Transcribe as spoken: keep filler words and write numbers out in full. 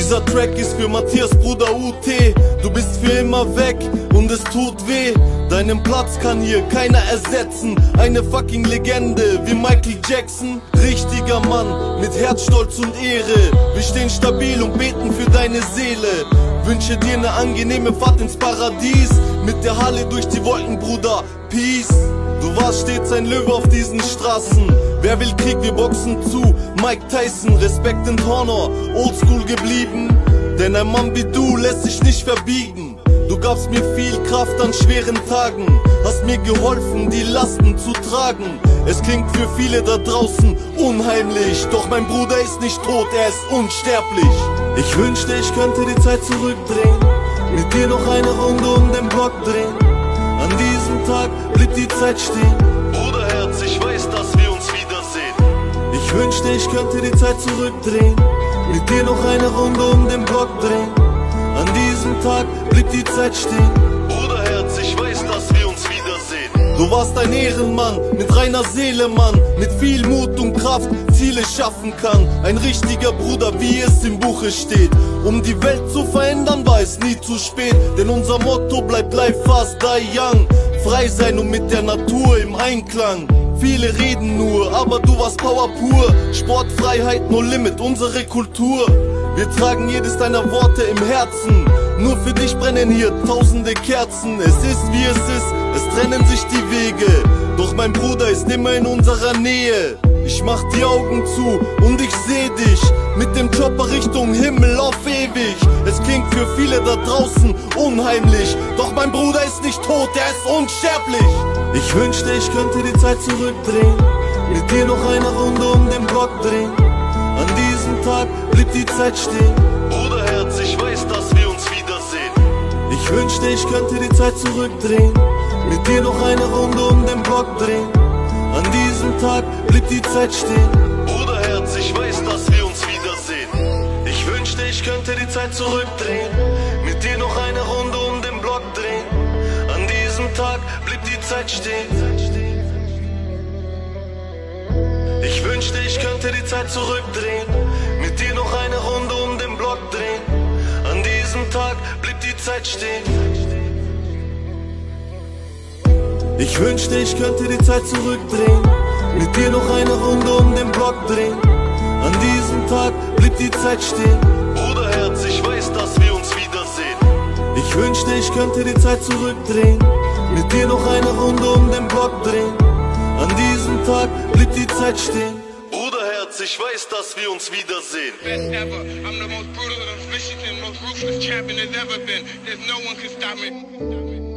Dieser Track ist für Matthias Bruder U T. Du bist für immer weg und es tut weh. Deinen Platz kann hier keiner ersetzen. Eine fucking Legende wie Michael Jackson. Richtiger Mann mit Herz, Stolz und Ehre. Wir stehen stabil und beten für deine Seele. Wünsche dir eine angenehme Fahrt ins Paradies. Mit der Halle durch die Wolken, Bruder, Peace. Du warst stets ein Löwe auf diesen Straßen. Wer will Krieg, wir boxen zu. Mike Tyson, Respekt und Honor, oldschool geblieben. Denn ein Mann wie du lässt sich nicht verbiegen. Du gabst mir viel Kraft an schweren Tagen, hast mir geholfen, die Lasten zu tragen. Es klingt für viele da draußen unheimlich, doch mein Bruder ist nicht tot, er ist unsterblich. Ich wünschte, ich könnte die Zeit zurückdrehen, mit dir noch eine Runde um den Block drehen. An diesem Tag blieb die Zeit stehen. Bruderherz, ich weiß, dass wir uns wiedersehen. Ich wünschte, ich könnte die Zeit zurückdrehen, mit dir noch eine Runde um den Block drehen. An diesem Tag blieb die Zeit stehen. Bruderherz, ich weiß, dass wir uns wiedersehen. Du warst ein Ehrenmann, mit reiner Seele, Mann, mit viel Mut und Kraft Ziele schaffen kann. Ein richtiger Bruder, wie es im Buche steht. Um die Welt zu verändern, war es nie zu spät. Denn unser Motto bleibt live fast die young. Frei sein und mit der Natur im Einklang. Viele reden nur, aber du warst Power pur. Sportfreiheit, no limit, unsere Kultur. Wir tragen jedes deiner Worte im Herzen. Nur für dich brennen hier tausende Kerzen. Es ist wie es ist, es trennen sich die Wege. Doch mein Bruder ist immer in unserer Nähe. Ich mach die Augen zu und ich seh dich mit dem Chopper Richtung Himmel auf ewig. Es klingt für viele da draußen unheimlich, doch mein Bruder ist nicht tot, er ist unsterblich. Ich wünschte, ich könnte die Zeit zurückdrehen, mit dir noch eine Runde um den Block drehen. An diesem Tag blieb die Zeit stehen. Bruderherz, ich weiß, dass wir uns wiedersehen. Ich wünschte, ich könnte die Zeit zurückdrehen, mit dir noch eine Runde um den Block drehen. An diesem Tag blieb die Zeit stehen. Bruderherz, ich weiß, dass wir uns wiedersehen. Ich wünschte, ich könnte die Zeit zurückdrehen, mit dir noch eine Runde um den Block drehen. An diesem Tag blieb die Zeit stehen. Ich wünschte, ich könnte die Zeit zurückdrehen, mit dir noch eine Runde um den Block drehen. An diesem Tag blieb die Zeit stehen. Ich wünschte, ich könnte die Zeit zurückdrehen, mit dir noch eine Runde um den Block drehen. An diesem Tag blieb die Zeit stehen. Bruderherz, ich weiß, dass wir uns wiedersehen. Ich wünschte, ich könnte die Zeit zurückdrehen, mit dir noch eine Runde um den Block drehen. An diesem Tag blieb die Zeit stehen. Bruderherz, ich weiß, dass wir uns wiedersehen. Best ever. I'm the most brutal and vicious and most ruthless champion there's ever been. There's no one can stop me.